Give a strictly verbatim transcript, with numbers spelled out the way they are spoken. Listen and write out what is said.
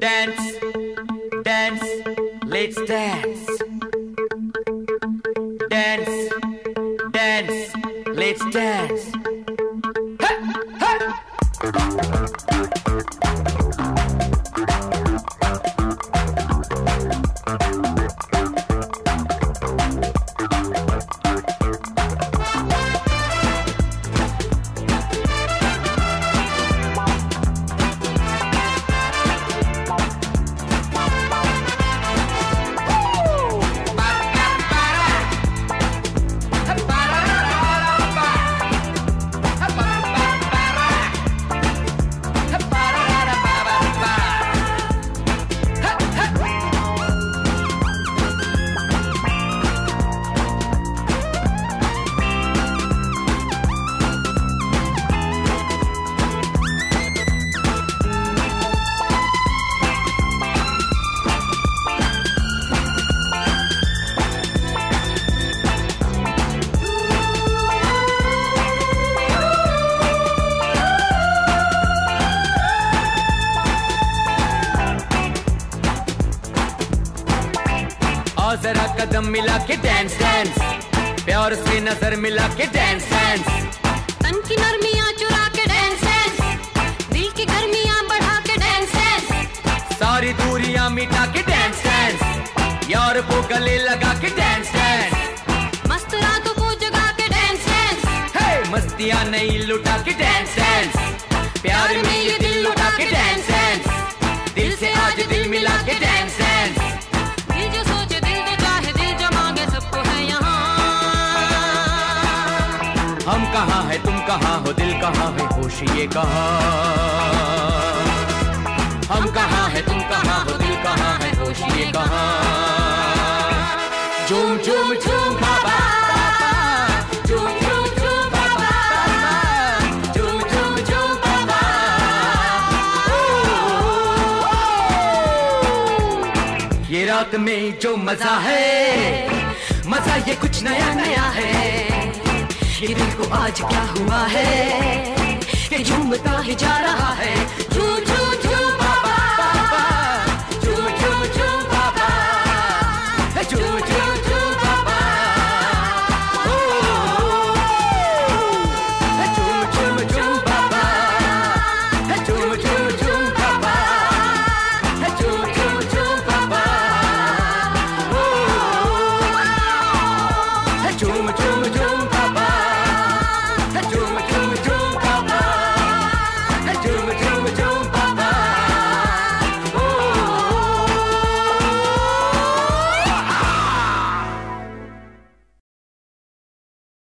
Dance, dance, let's dance. Dance, dance, let's dance. Hey, hey. जरा कदम मिला के dance dance, प्यार से नजर मिला के डांस डांस, तन की नरमियां चुरा के डांस डांस, दिल की गर्मियां बढ़ा के डांस डांस, सारी दूरियां मिटा के डांस डांस, यार को गले लगा के डांस डांस, मस्त रातों को जगा के डांस डांस, हे मस्तियां नहीं लुटा के डांस डांस, प्यार में ये दिल लुटा के डांस डांस, दिल से आज दिल मिला के डांस डांस, दिल जो सोचे दिल जो चाहे दिल जो मांगे सबको है यहाँ। हम कहाँ है तुम कहाँ हो, दिल कहाँ है, होश ये कहाँ। हम कहाँ है तुम कहाँ हो, दिल कहाँ है, होश ये कहाँ। झूम झूम झूम बाबा, झूम झूम झूम बाबा, झूम झूम झूम बाबा। ये रात में जो मजा है, मजा ये कुछ नया नया है। ये दिल को आज क्या हुआ है कि झूमता ही जा रहा है।